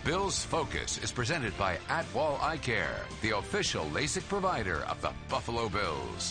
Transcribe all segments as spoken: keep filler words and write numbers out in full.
Bills Focus is presented by Atwall Eye Care, the official LASIK provider of the Buffalo Bills.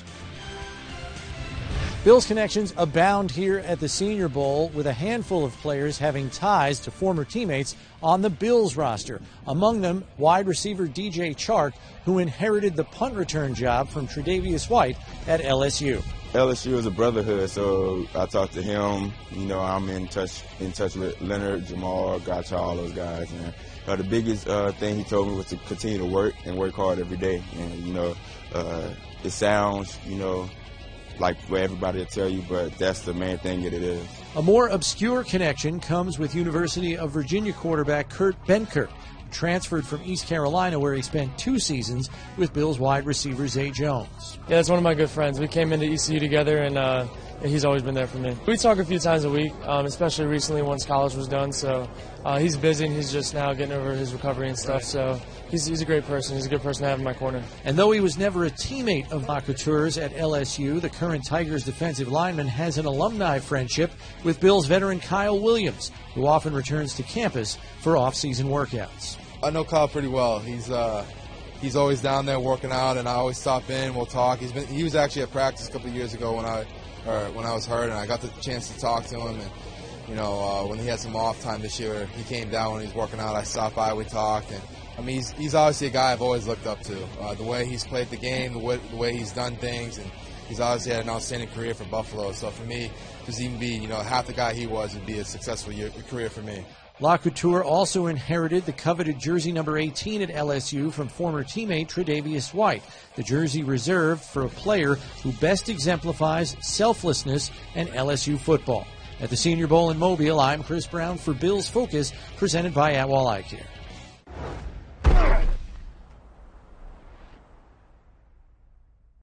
Bills connections abound here at the Senior Bowl, with a handful of players having ties to former teammates on the Bills roster. Among them, wide receiver D J Chark, who inherited the punt return job from Tre'Davious White at L S U. L S U is a brotherhood, so I talked to him. You know, I'm in touch in touch with Leonard, Jamal, Gotcha, all those guys. And uh, the biggest uh, thing he told me was to continue to work and work hard every day. And, you know, uh, it sounds, you know, like what everybody will tell you, but that's the main thing that it is. A more obscure connection comes with University of Virginia quarterback Kurt Benkert, who transferred from East Carolina, where he spent two seasons with Bills wide receiver Zay Jones. Yeah, that's one of my good friends. We came into E C U together, and uh, he's always been there for me. We talk a few times a week, um, especially recently once college was done. So uh, he's busy, and he's just now getting over his recovery and stuff. So he's, he's a great person. He's a good person to have in my corner. And though he was never a teammate of Lacouture's at L S U, the current Tigers defensive lineman has an alumni friendship with Bills veteran Kyle Williams, who often returns to campus for off-season workouts. I know Kyle pretty well. He's uh, he's always down there working out, and I always stop in. We'll talk. He's been he was actually at practice a couple of years ago when I or when I was hurt, and I got the chance to talk to him. And you know, uh, when he had some off time this year, he came down when he was working out. I stopped by, we talked, and I mean, he's he's obviously a guy I've always looked up to. Uh, the way he's played the game, the way, the way he's done things, and he's obviously had an outstanding career for Buffalo. So for me, just even be you know half the guy he was would be a successful year, career for me. Lacouture also inherited the coveted jersey number eighteen at L S U from former teammate Tre'Davious White, the jersey reserved for a player who best exemplifies selflessness and L S U football. At the Senior Bowl in Mobile, I'm Chris Brown for Bills Focus, presented by Atwall Eye Care.